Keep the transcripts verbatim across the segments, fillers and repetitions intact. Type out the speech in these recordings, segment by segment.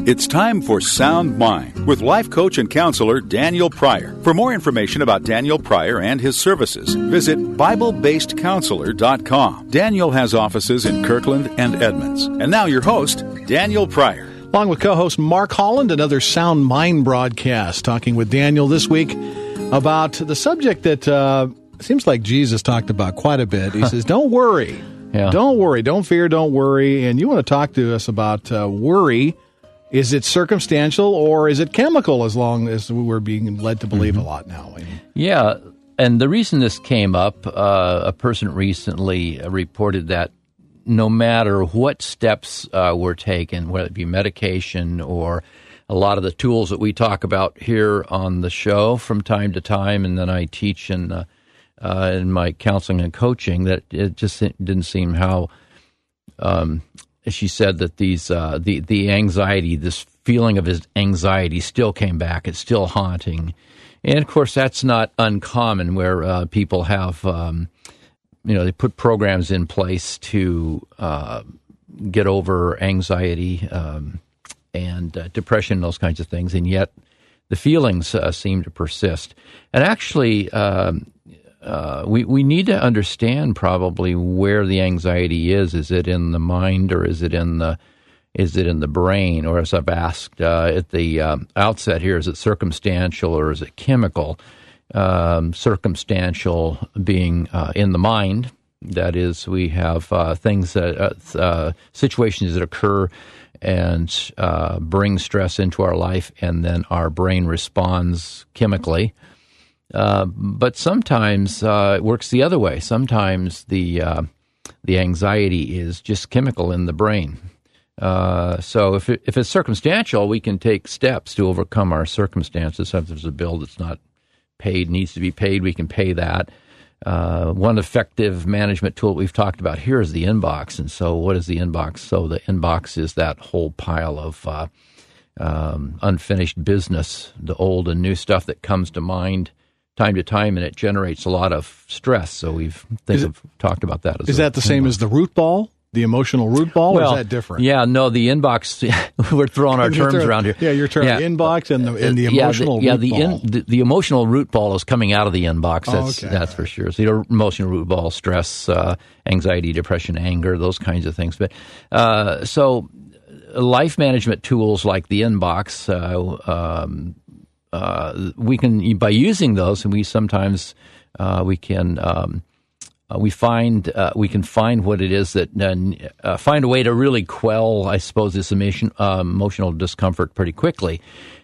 It's time for Sound Mind with life coach and counselor Daniel Pryor. For more information about Daniel Pryor and his services, visit Bible Based Counselor dot com. Daniel has offices in Kirkland and Edmonds. And now your host, Daniel Pryor. Along with co-host Mark Holland, another Sound Mind broadcast, talking with Daniel this week about the subject that uh, seems like Jesus talked about quite a bit. He says, don't worry. Yeah. Don't worry. Don't fear. Don't worry. And you want to talk to us about uh, worry. Is it circumstantial or is it chemical, as long as we're being led to believe mm-hmm. a lot now? Yeah, and the reason this came up, uh, a person recently reported that no matter what steps uh, were taken, whether it be medication or a lot of the tools that we talk about here on the show from time to time, and then I teach in, uh, uh, in my counseling and coaching, that it just didn't seem how... Um, She said that these uh, the the anxiety, this feeling of his anxiety, still came back. It's still haunting, and of course that's not uncommon. Where uh, people have, um, you know, they put programs in place to uh, get over anxiety um, and uh, depression, those kinds of things, and yet the feelings uh, seem to persist. And actually, um, Uh, we, we need to understand probably where the anxiety is. Is it in the mind, or is it in the is it in the brain? Or, as I've asked uh, at the um, outset here, is it circumstantial or is it chemical? Um, circumstantial being uh, in the mind. That is, we have uh, things that uh, uh, situations that occur and uh, bring stress into our life, and then our brain responds chemically. Uh, but sometimes uh, it works the other way. Sometimes the uh, the anxiety is just chemical in the brain. Uh, so if it, if it's circumstantial, we can take steps to overcome our circumstances. If there's a bill that's not paid, needs to be paid, we can pay that. Uh, one effective management tool we've talked about here is the inbox. And so what is the inbox? So the inbox is that whole pile of uh, um, unfinished business, the old and new stuff that comes to mind time to time, and it generates a lot of stress. So we've think it, of, talked about that. As is a, that the same as the root ball, the emotional root ball, well, or is that different? Yeah, no, the inbox, we're throwing our terms throwing, around here. Yeah, you're throwing yeah. inbox and the, and the yeah, emotional the, yeah, root the, ball. in, the, the emotional root ball is coming out of the inbox. That's, oh, okay. that's for sure. So the emotional root ball, stress, uh, anxiety, depression, anger, those kinds of things. But uh, so life management tools like the inbox, uh, um, Uh, we can, by using those, and we sometimes uh, we can um, uh, we find uh, we can find what it is that uh, find a way to really quell, I suppose, this emotion, uh, emotional discomfort pretty quickly.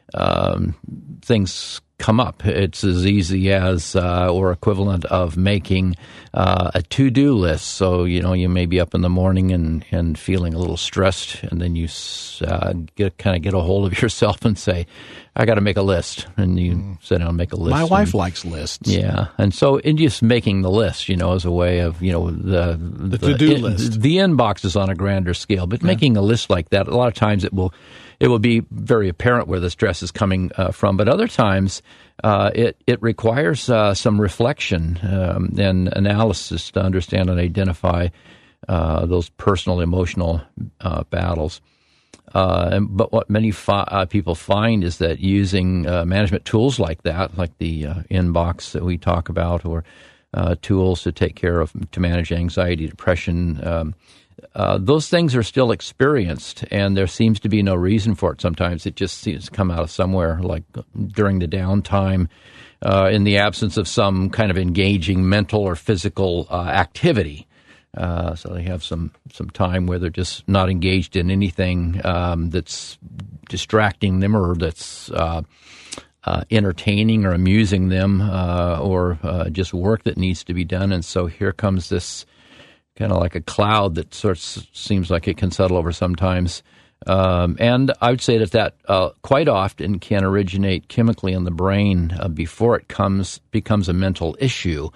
Um, things come up. It's as easy as uh, or equivalent of making uh, a to-do list. So, you know, you may be up in the morning and, and feeling a little stressed, and then you uh, get kind of get a hold of yourself and say, I got to make a list. And you mm. sit down and make a list. My wife and, likes lists. Yeah. And so in just making the list, you know, as a way of, you know, the, the, the to-do in, list. The inbox is on a grander scale, but yeah. making a list like that, a lot of times it will it will be very apparent where the stress is coming uh, from. But other times uh, it, it requires uh, some reflection um, and analysis to understand and identify uh, those personal, emotional uh, battles. Uh, and, but what many fi- uh, people find is that using uh, management tools like that, like the uh, inbox that we talk about, or uh, tools to take care of, to manage anxiety, depression, um, uh, those things are still experienced, and there seems to be no reason for it. Sometimes it just seems to come out of somewhere, like during the downtime, uh, in the absence of some kind of engaging mental or physical uh, activity. Uh, so they have some, some time where they're just not engaged in anything um, that's distracting them, or that's uh, uh, entertaining or amusing them, uh, or uh, just work that needs to be done. And so here comes this kind of like a cloud that sort of seems like it can settle over sometimes. Um, and I would say that that uh, quite often can originate chemically in the brain uh, before it comes becomes a mental issue.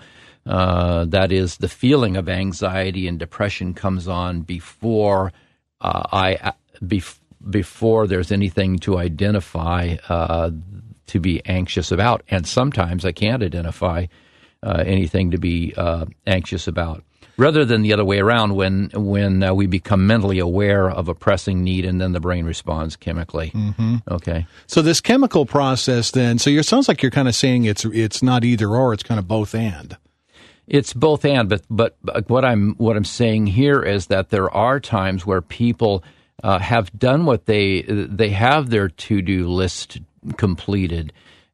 Uh, that is, the feeling of anxiety and depression comes on before uh, I bef- before there's anything to identify uh, to be anxious about, and sometimes I can't identify uh, anything to be uh, anxious about. rather than the other way around when when uh, we become mentally aware of a pressing need and then the brain responds chemically. Mm-hmm. Okay. So this chemical process then, so it sounds like you're kind of saying it's it's not either or, it's kind of both and. It's both and, but but what I'm what I'm saying here is that there are times where people uh, have done what they they have their to-do list completed,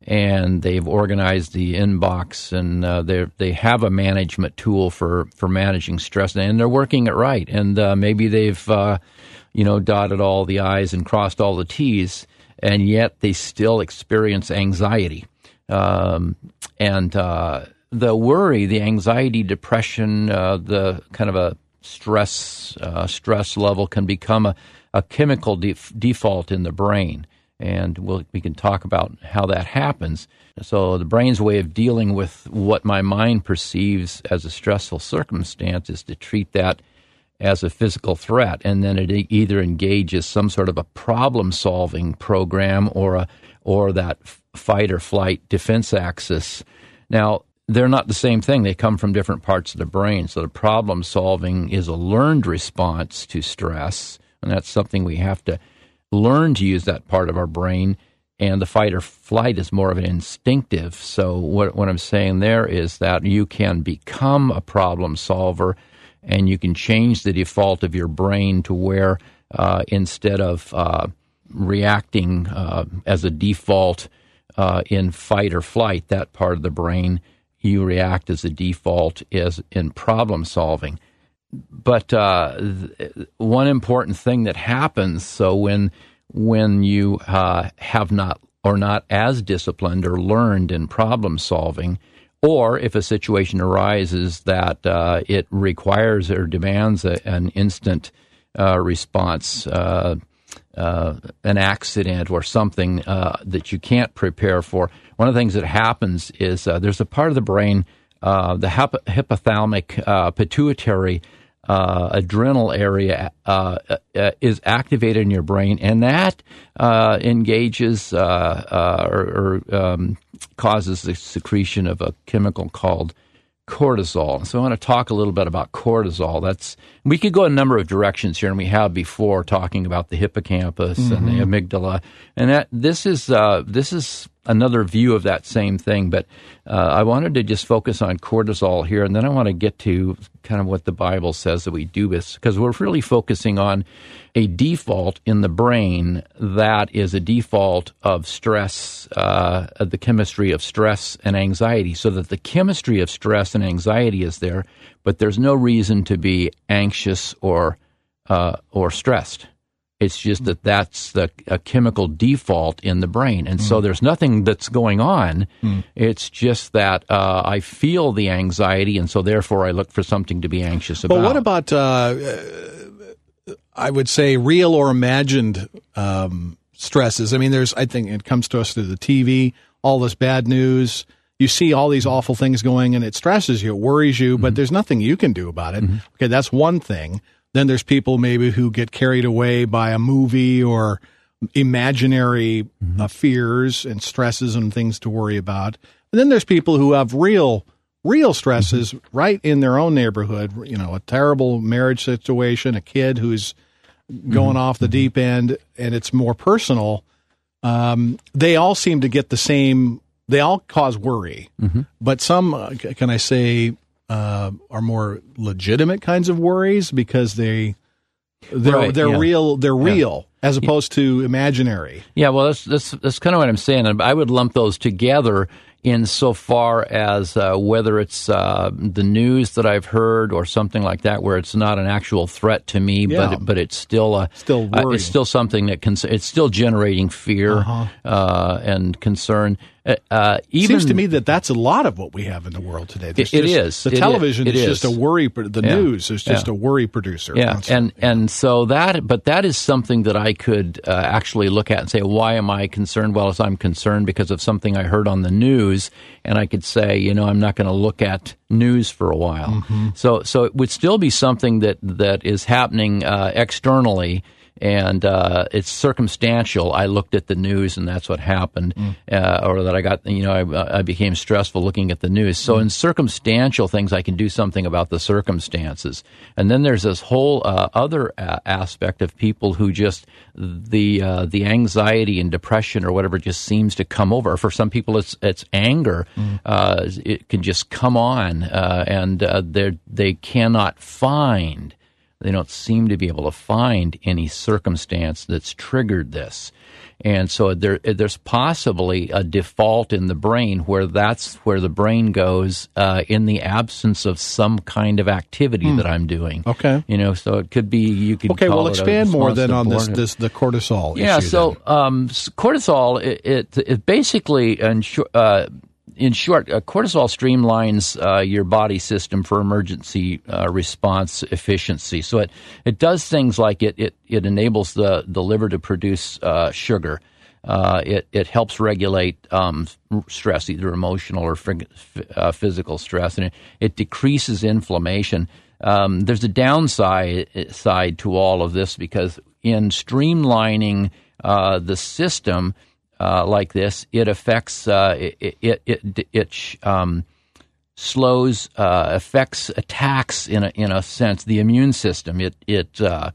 and they've organized the inbox, and uh, they they have a management tool for, for managing stress, and they're working it right, and uh, maybe they've uh, you know dotted all the I's and crossed all the T's, and yet they still experience anxiety, um, and uh, the worry, the anxiety, depression, uh, the kind of a stress uh, stress level can become a, a chemical def- default in the brain. And we'll, we can talk about how that happens. So the brain's way of dealing with what my mind perceives as a stressful circumstance is to treat that as a physical threat, and then it either engages some sort of a problem-solving program or a or that fight or flight defense axis. Now, they're not the same thing. They come from different parts of the brain. So the problem-solving is a learned response to stress, and that's something we have to learn to use that part of our brain, and the fight or flight is more of an instinctive. So what, what I'm saying there is that you can become a problem solver, and you can change the default of your brain to where uh, instead of uh, reacting uh, as a default uh, in fight or flight, that part of the brain, you react as a default as in problem solving. But uh, th- one important thing that happens, so when when you uh, have not or not as disciplined or learned in problem solving, or if a situation arises that uh, it requires or demands a, an instant uh, response, uh, uh, an accident or something uh, that you can't prepare for, one of the things that happens is uh, there's a part of the brain, uh, the hypo- hypothalamic uh, pituitary Uh, adrenal area uh, uh, is activated in your brain, and that uh, engages uh, uh, or, or um, causes the secretion of a chemical called cortisol. So I want to talk a little bit about cortisol. That's we could go a number of directions here, and we have before talking about the hippocampus mm-hmm. and the amygdala, and that this is uh, this is another view of that same thing. But uh, I wanted to just focus on cortisol here, and then I want to get to kind of what the Bible says that we do this, because we're really focusing on a default in the brain that is a default of stress, uh, the chemistry of stress and anxiety, so that the chemistry of stress and anxiety is there, but there's no reason to be anxious or uh, or stressed. It's just that that's the a chemical default in the brain. And mm. so there's nothing that's going on. Mm. It's just that uh, I feel the anxiety, and so therefore I look for something to be anxious about. But what about, uh, I would say, real or imagined um, stresses? I mean, there's, I think it comes to us through the T V, all this bad news. You see all these awful things going, and it stresses you, it worries you, mm-hmm. but there's nothing you can do about it. Mm-hmm. Okay, that's one thing. Then there's people maybe who get carried away by a movie or imaginary mm-hmm. uh, fears and stresses and things to worry about. And then there's people who have real, real stresses mm-hmm. right in their own neighborhood. You know, a terrible marriage situation, a kid who's going mm-hmm. off the deep end, and it's more personal. Um, they all seem to get the same. They all cause worry, mm-hmm. but some, uh, can I say, Uh, are more legitimate kinds of worries because they they're right, they're yeah. real they're yeah. real as opposed to imaginary. Yeah, well, that's that's that's kind of what I'm saying. I would lump those together insofar as uh, whether it's uh, the news that I've heard or something like that, where it's not an actual threat to me, yeah. but but it's still a, still uh, it's still something that can, it's still generating fear uh-huh. uh, and concern. Uh, even, Seems to me that that's a lot of what we have in the world today. It, it just, is. The it television is. is, is just a worry. The yeah. news is just yeah. a worry producer. Yeah, constantly. and and so that, but that is something that I could uh, actually look at and say, why am I concerned? Well, as I'm concerned because of something I heard on the news, and I could say, you know, I'm not going to look at news for a while. Mm-hmm. So so it would still be something that that is happening uh, externally. And uh, it's circumstantial. I looked at the news, and that's what happened, mm. uh, or that I got, you know, I, I became stressful looking at the news. So mm. in circumstantial things, I can do something about the circumstances. And then there's this whole uh, other uh, aspect of people who just the uh, the anxiety and depression or whatever just seems to come over. For some people, it's it's anger. Mm. Uh, it can just come on, uh, and uh, they they cannot find. They don't seem to be able to find any circumstance that's triggered this. And so there, there's possibly a default in the brain where that's where the brain goes uh, in the absence of some kind of activity mm. that I'm doing. Okay. You know, so it could be, you could okay, call well, it expand more then on this, this, the cortisol yeah, issue. Yeah, so um, cortisol, it, it, it basically, uh, in short, uh, cortisol streamlines uh, your body system for emergency uh, response efficiency. So it, it does things like it it, it enables the, the liver to produce uh, sugar. Uh, it it helps regulate um, stress, either emotional or frig- uh, physical stress, and it, it decreases inflammation. Um, there's a downside side to all of this because in streamlining uh, the system, Uh, like this, it affects, uh, it, it, it, it um, slows, uh, affects attacks in a, in a sense, the immune system. It, it, uh,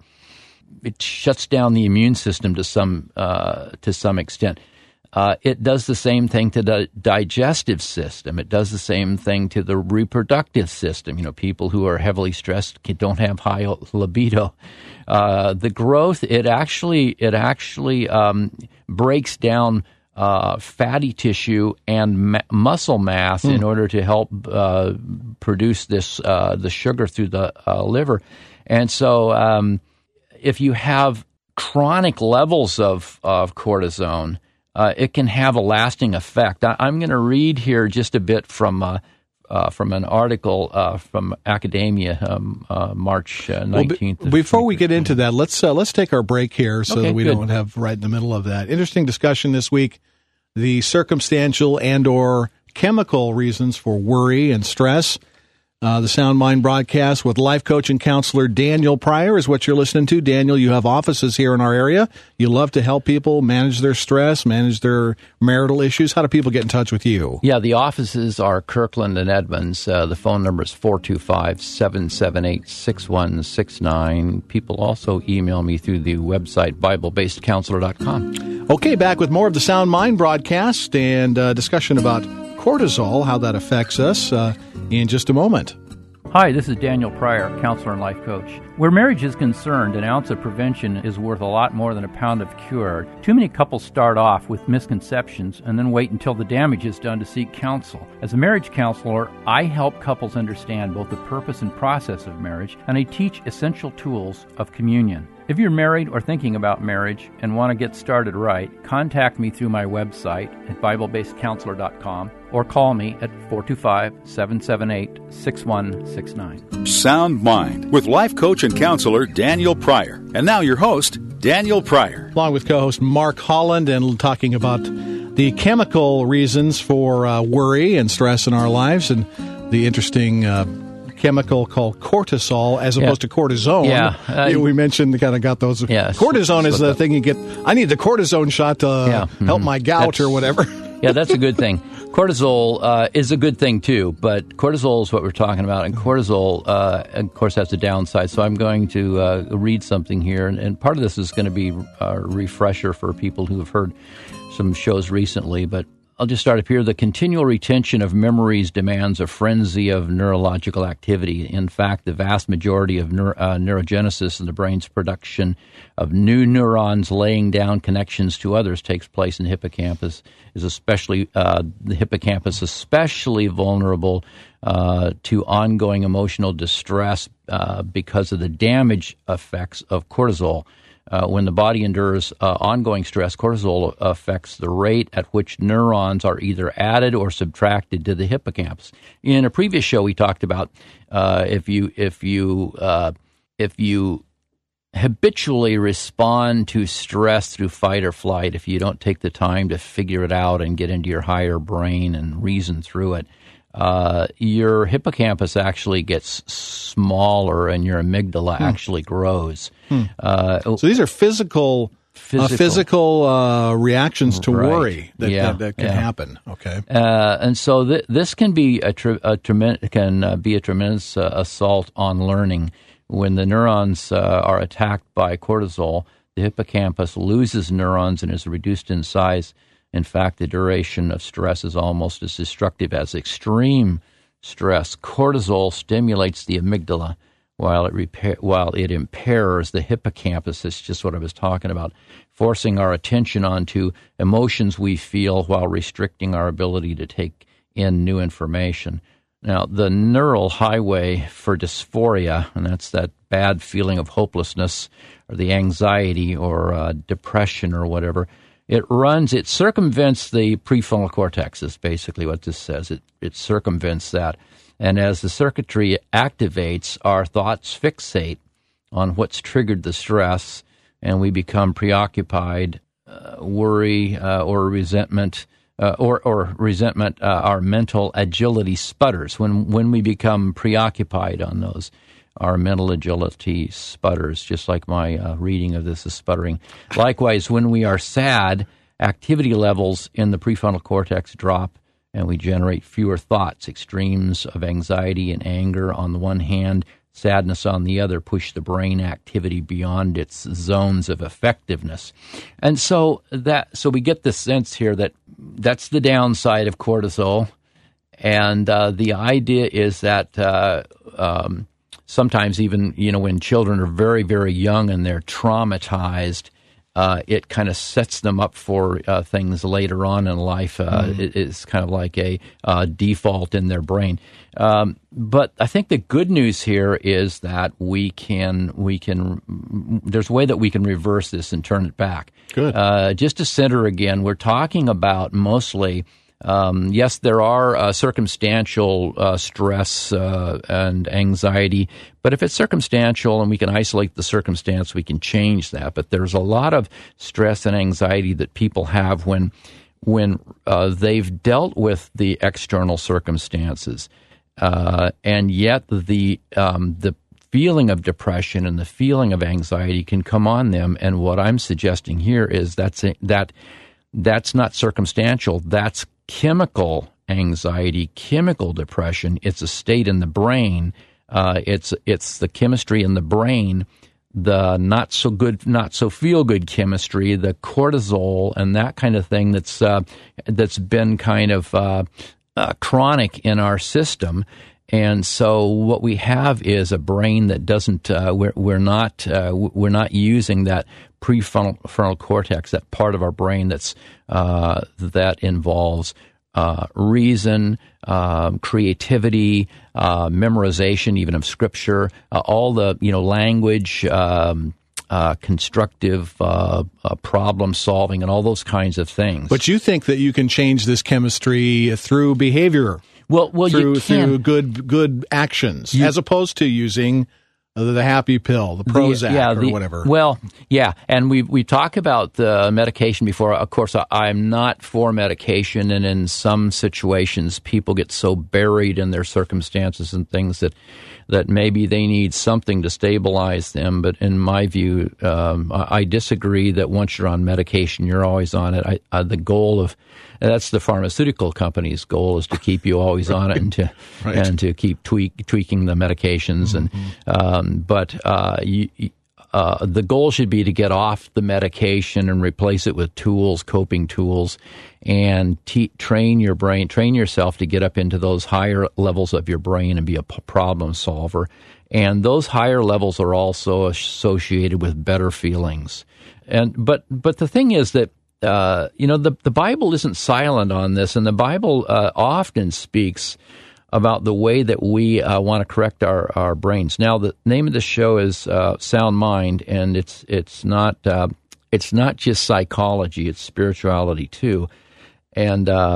it shuts down the immune system to some, uh, to some extent. Uh, it does the same thing to the digestive system. It does the same thing to the reproductive system. You know, people who are heavily stressed don't have high libido. Uh, the growth, it actually, it actually um, breaks down uh, fatty tissue and ma- muscle mass mm. in order to help uh, produce this uh, the sugar through the uh, liver. And so, um, if you have chronic levels of of cortisone, Uh, it can have a lasting effect. I, I'm going to read here just a bit from uh, uh, from an article uh, from Academia, um, uh, March uh, nineteenth. Well, be, before we get into that, let's uh, let's take our break here so okay, that we good. don't have right in the middle of that. Interesting discussion this week: the circumstantial and or chemical reasons for worry and stress. Uh, the Sound Mind broadcast with life coach and counselor Daniel Pryor is what you're listening to. Daniel, you have offices here in our area. You love to help people manage their stress, manage their marital issues. How do people get in touch with you? Yeah, the offices are Kirkland and Edmonds. Uh, the phone number is four two five, seven seven eight, six one six nine. People also email me through the website, bible based counselor dot com. Okay, back with more of the Sound Mind broadcast and uh, discussion about cortisol, how that affects us uh, in just a moment. Hi, this is Daniel Pryor, counselor and life coach. Where marriage is concerned, an ounce of prevention is worth a lot more than a pound of cure. Too many couples start off with misconceptions and then wait until the damage is done to seek counsel. As a marriage counselor, I help couples understand both the purpose and process of marriage, and I teach essential tools of communion. If you're married or thinking about marriage and want to get started right, contact me through my website at bible based counselor dot com or call me at four two five, seven seven eight, six one six nine. Sound Mind with life coach and counselor Daniel Pryor. And now your host, Daniel Pryor. Along with co-host Mark Holland, and talking about the chemical reasons for uh, worry and stress in our lives, and the interesting uh, chemical called cortisol as opposed yeah. to cortisone. Yeah. Uh, we mentioned, kind of got those. Yeah, cortisone is the thing you get. I need the cortisone shot to yeah. help mm-hmm. my gout that's, or whatever. Yeah, that's a good thing. Cortisol uh, is a good thing, too, but cortisol is what we're talking about, and cortisol, uh, of course, has a downside. So I'm going to uh, read something here, and, and part of this is going to be a refresher for people who have heard some shows recently, but I'll just start up here. The continual retention of memories demands a frenzy of neurological activity. In fact, the vast majority of neuro, uh, neurogenesis in the brain's production of new neurons laying down connections to others takes place in the hippocampus. Is especially uh, the hippocampus especially vulnerable uh, to ongoing emotional distress uh, because of the damage effects of cortisol. Uh, when the body endures uh, ongoing stress, cortisol affects the rate at which neurons are either added or subtracted to the hippocampus. In a previous show, we talked about uh, if you if you uh, if you habitually respond to stress through fight or flight, if you don't take the time to figure it out and get into your higher brain and reason through it, uh, your hippocampus actually gets smaller and your amygdala hmm. actually grows. Hmm. Uh, so these are physical physical, uh, physical uh, reactions to right. worry that, yeah. that, that can yeah. happen. Okay, uh, and so th- this can be a, tre- a tremen- can uh, be a tremendous uh, assault on learning. When the neurons uh, are attacked by cortisol, the hippocampus loses neurons and is reduced in size. In fact, the duration of stress is almost as destructive as extreme stress. Cortisol stimulates the amygdala while it repair, while it impairs the hippocampus. That's just what I was talking about, forcing our attention onto emotions we feel while restricting our ability to take in new information. Now, the neural highway for dysphoria, and that's that bad feeling of hopelessness or the anxiety or uh, depression or whatever, it runs, it circumvents the prefrontal cortex is basically what this says. It, it circumvents that. And as the circuitry activates, our thoughts fixate on what's triggered the stress, and we become preoccupied, uh, worry, uh, or resentment, uh, or, or resentment, uh, our mental agility sputters. When, when we become preoccupied on those, our mental agility sputters, just like my uh, reading of this is sputtering. Likewise, when we are sad, activity levels in the prefrontal cortex drop, and we generate fewer thoughts. Extremes of anxiety and anger on the one hand, sadness on the other, push the brain activity beyond its zones of effectiveness. And so that so we get this sense here that that's the downside of cortisol, and uh, the idea is that uh, um, sometimes even, you know, when children are very, very young and they're traumatized, uh, it kind of sets them up for uh, things later on in life. Uh, mm. it, it's kind of like a uh, default in their brain. Um, but I think the good news here is that we can, we can, there's a way that we can reverse this and turn it back. Good. Uh, just to center again, we're talking about mostly Um, yes, there are uh, circumstantial uh, stress uh, and anxiety, but if it's circumstantial and we can isolate the circumstance, we can change that. But there's a lot of stress and anxiety that people have when when uh, they've dealt with the external circumstances, uh, and yet the um, the feeling of depression and the feeling of anxiety can come on them. And what I'm suggesting here is that's a, that that's not circumstantial. That's chemical anxiety, chemical depression. It's a state in the brain. Uh, it's it's the chemistry in the brain, the not so good, not so feel good chemistry, the cortisol and that kind of thing that's uh, that's been kind of uh, uh, chronic in our system. And so what we have is a brain that doesn't. Uh, we're we're not uh, we're not using that prefrontal frontal cortex, that part of our brain that's uh, that involves uh, reason, um, creativity, uh, memorization, even of scripture, uh, all the you know language, um, uh, constructive uh, uh, problem solving, and all those kinds of things. But you think that you can change this chemistry through behavior? Well, well, through you can. through good good actions, you, as opposed to using the happy pill, the Prozac, the, yeah, or the, whatever. Well, yeah, and we we talked about the medication before. Of course, I, I'm not for medication, and in some situations, people get so buried in their circumstances and things that that maybe they need something to stabilize them. But in my view, um, I, I disagree that once you're on medication, you're always on it. I, uh, the goal of that's the pharmaceutical company's goal, is to keep you always right. on it and to right. and to keep tweak, tweaking the medications. Mm-hmm. And um, but uh, you, uh, the goal should be to get off the medication and replace it with tools, coping tools, and te- train your brain, train yourself to get up into those higher levels of your brain and be a p- problem solver. And those higher levels are also associated with better feelings. And but but the thing is that. Uh, you know, the, the Bible isn't silent on this, and the Bible uh, often speaks about the way that we uh, want to correct our, our brains. Now, the name of the show is uh, Sound Mind, and it's it's not uh, it's not just psychology; it's spirituality too. And uh,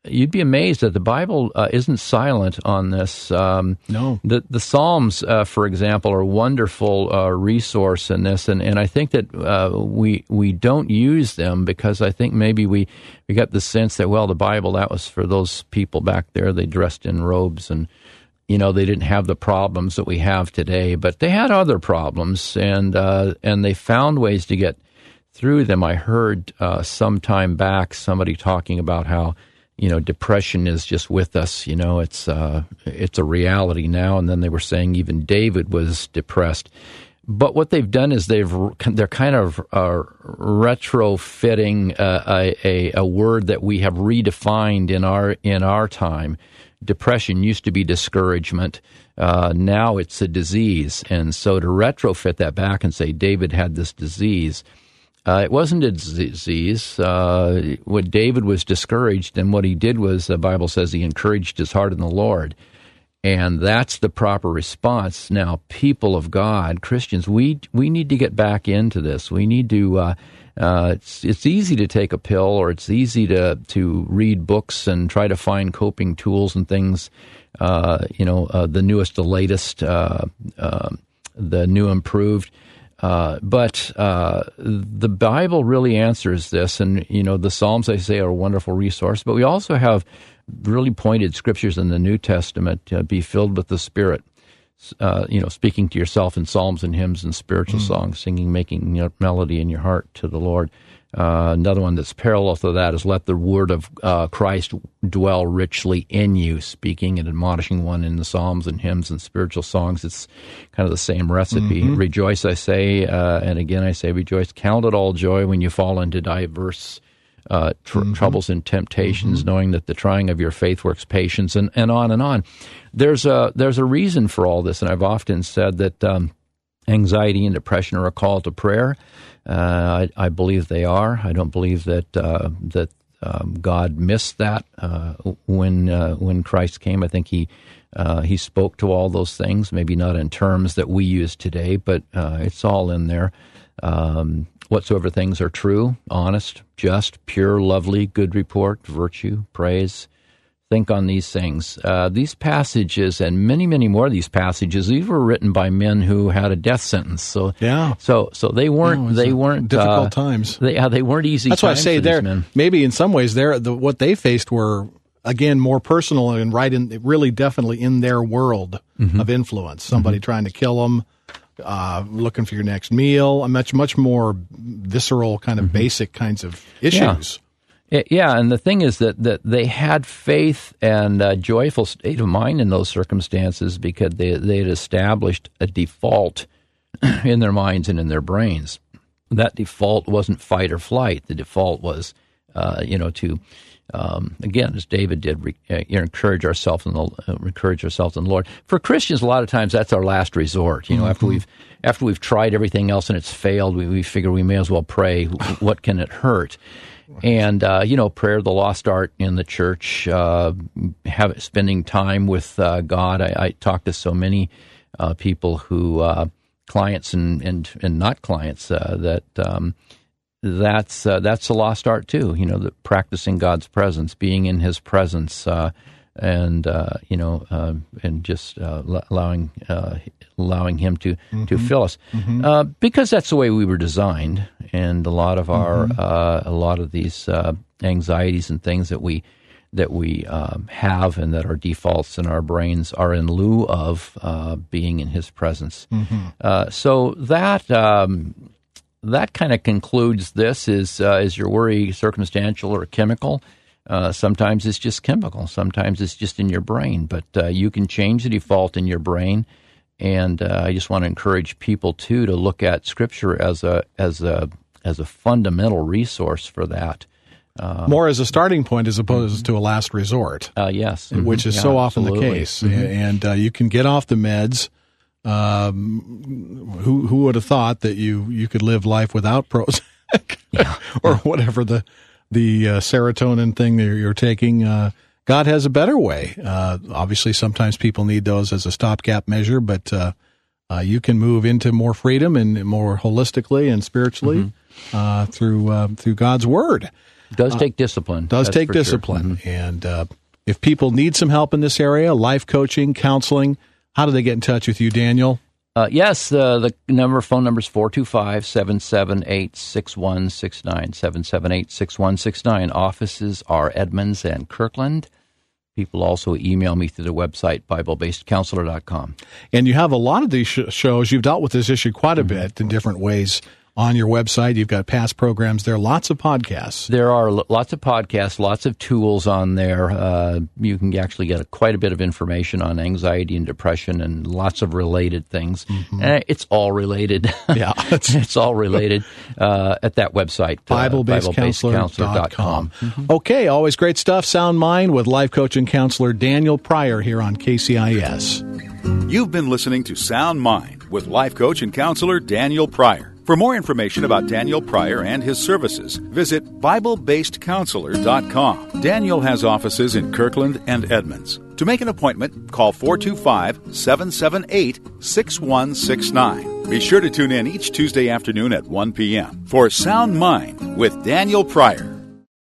you'd be amazed that the Bible uh, isn't silent on this. Um, no. The the Psalms, uh, for example, are a wonderful uh, resource in this, and, and I think that uh, we we don't use them because I think maybe we, we got the sense that, well, the Bible, that was for those people back there. They dressed in robes and, you know, they didn't have the problems that we have today, but they had other problems, and uh, and they found ways to get through them. I heard uh, some time back somebody talking about how, you know, depression is just with us. You know, it's uh, it's a reality now. And then they were saying even David was depressed. But what they've done is they've they're kind of uh, retrofitting uh, a, a a word that we have redefined in our in our time. Depression used to be discouragement. Uh, now it's a disease. And so to retrofit that back and say David had this disease. Uh, it wasn't a disease. Uh, what David was discouraged, and what he did was, the Bible says, he encouraged his heart in the Lord. And that's the proper response. Now, people of God, Christians, we we need to get back into this. We need to, uh, uh, it's, it's easy to take a pill, or it's easy to, to read books and try to find coping tools and things, uh, you know, uh, the newest, the latest, uh, uh, the new improved. Uh, but uh, the Bible really answers this, and, you know, the Psalms, I say, are a wonderful resource, but we also have really pointed scriptures in the New Testament, uh, be filled with the Spirit, uh, you know, speaking to yourself in psalms and hymns and spiritual mm. songs, singing, making, you know, melody in your heart to the Lord. Uh, another one that's parallel to that is let the word of uh, Christ dwell richly in you, speaking and admonishing one in the psalms and hymns and spiritual songs. It's kind of the same recipe. Mm-hmm. Rejoice, I say, uh, and again I say rejoice. Count it all joy when you fall into diverse uh, tr- mm-hmm. troubles and temptations, mm-hmm. knowing that the trying of your faith works patience, and, and on and on. There's a, there's a reason for all this, and I've often said that um, anxiety and depression are a call to prayer. Uh, I, I believe they are. I don't believe that uh, that um, God missed that uh, when uh, when Christ came. I think he uh, he spoke to all those things, maybe not in terms that we use today, but uh, it's all in there. Um, whatsoever things are true, honest, just, pure, lovely, good report, virtue, praise. Think on these things. Uh, these passages, and many, many more of these passages, these were written by men who had a death sentence. So, yeah. So, so they weren't. No, they weren't difficult uh, times. They, yeah, they weren't easy. That's times why I say for they're these men. maybe in some ways they're the, what they faced were again more personal and right in really definitely in their world mm-hmm. of influence. Somebody mm-hmm. trying to kill them, uh, looking for your next meal. A much much more visceral kind of mm-hmm. basic kinds of issues. Yeah. Yeah, and the thing is that, that they had faith and a joyful state of mind in those circumstances because they they had established a default in their minds and in their brains. That default wasn't fight or flight. The default was, uh, you know, to um, again, as David did, re, uh, encourage ourselves in the uh, encourage ourselves in the Lord. For Christians, a lot of times that's our last resort. You know, mm-hmm. after we've after we've tried everything else and it's failed, we, we figure we may as well pray. What can it hurt? And, uh, you know, prayer, the lost art in the church, uh, have, spending time with uh, God. I, I talk to so many uh, people who, uh, clients and, and, and not clients, uh, that um, that's uh, that's a lost art too, you know, the practicing God's presence, being in His presence, uh, and, uh, you know, uh, and just uh, allowing uh, allowing Him to, mm-hmm. to fill us. Mm-hmm. Uh, because that's the way we were designed. And a lot of our, mm-hmm. uh, a lot of these uh, anxieties and things that we that we um, have and that are defaults in our brains are in lieu of uh, being in His presence. Mm-hmm. Uh, so that um, that kind of concludes this. Is uh, is your worry circumstantial or chemical? Uh, sometimes it's just chemical. Sometimes it's just in your brain. But uh, you can change the default in your brain. And uh, I just want to encourage people too to look at Scripture as a as a as a fundamental resource for that. Uh, More as a starting point as opposed mm-hmm. to a last resort. Uh, yes, which is yeah, so often absolutely. the case. Mm-hmm. And uh, you can get off the meds. Um, who who would have thought that you, you could live life without Prozac yeah. or whatever the the uh, serotonin thing that you're taking? Uh, God has a better way. Uh, obviously, sometimes people need those as a stopgap measure, but uh, uh, you can move into more freedom and more holistically and spiritually mm-hmm. uh, through uh, through God's Word. Does take discipline. Does That's take for discipline. Sure. Mm-hmm. And uh, if people need some help in this area, life coaching, counseling, how do they get in touch with you, Daniel? Uh, yes, uh, the number phone number is four two five, seven seven eight, six one six nine, seven seven eight, six one six nine. Offices are Edmonds and Kirkland. People also email me through the website, Bible Based Counselor dot com. And you have a lot of these sh- shows. You've dealt with this issue quite a bit in different ways on your website. You've got past programs there, lots of podcasts. There are l- lots of podcasts, lots of tools on there. Uh, you can actually get a, quite a bit of information on anxiety and depression and lots of related things. Mm-hmm. Uh, it's all related. Yeah. It's all related uh, at that website, uh, Bible Based Counselor dot com. Mm-hmm. Okay, always great stuff. Sound Mind with life coach and counselor Daniel Pryor here on K C I S. You've been listening to Sound Mind with life coach and counselor Daniel Pryor. For more information about Daniel Pryor and his services, visit Bible Based Counselor dot com. Daniel has offices in Kirkland and Edmonds. To make an appointment, call four two five, seven seven eight, six one six nine. Be sure to tune in each Tuesday afternoon at one p.m. for Sound Mind with Daniel Pryor.